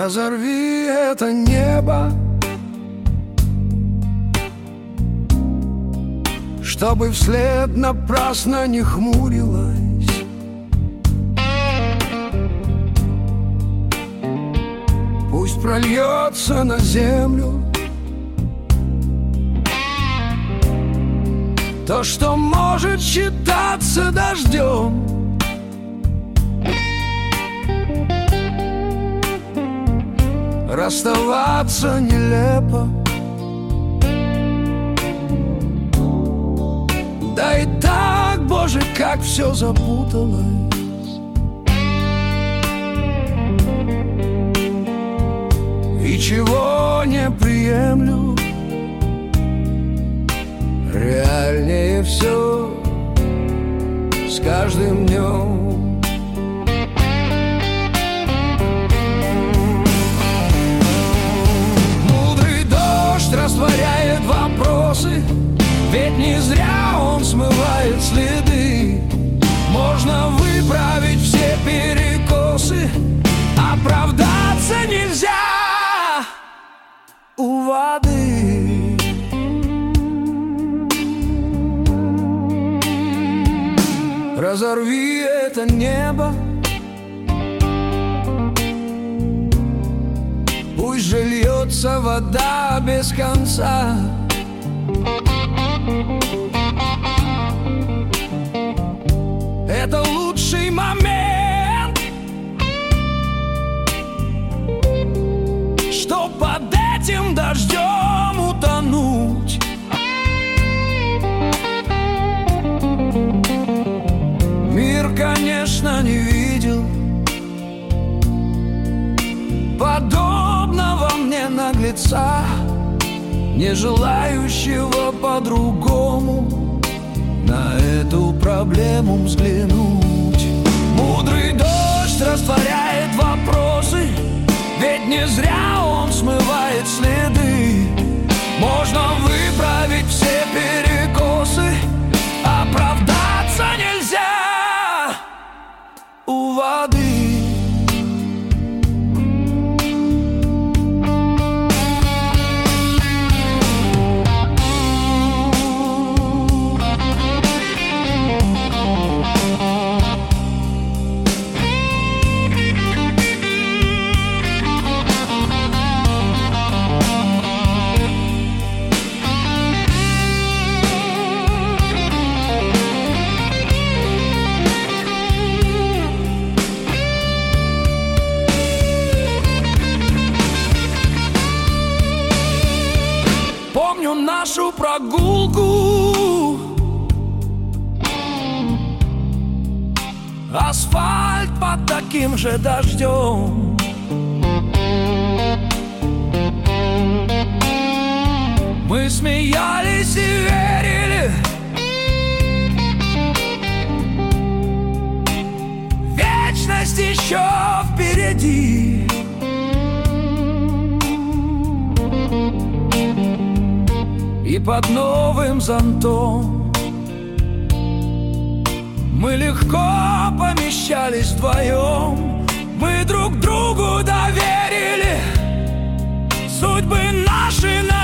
Разорви это небо, чтобы вслед напрасно не хмурилась. Пусть прольется на землю то, что может считаться дождем. Расставаться нелепо, да и так, Боже, как все запуталось. И чего не приемлю, реальнее все с каждым днем. Растворяет вопросы, ведь не зря он смывает следы. Можно выправить все перекосы, оправдаться нельзя у воды. Разорви это небо, пусть же льется вода без конца. Это лучший момент, чтоб под этим дождем утонуть. Мир, конечно, не видел подобного мне наглеца, не желающего по-другому на эту проблему взглянуть. Мудрый дождь растворяет вопросы, ведь не зря он смывает следы. Можно выправить все перекосы, оправдаться нельзя у воды. Помню нашу прогулку, асфальт под таким же дождем. Мы смеялись и верили, вечность еще впереди. И под новым зонтом мы легко помещались вдвоем. Мы друг другу доверили судьбы наши.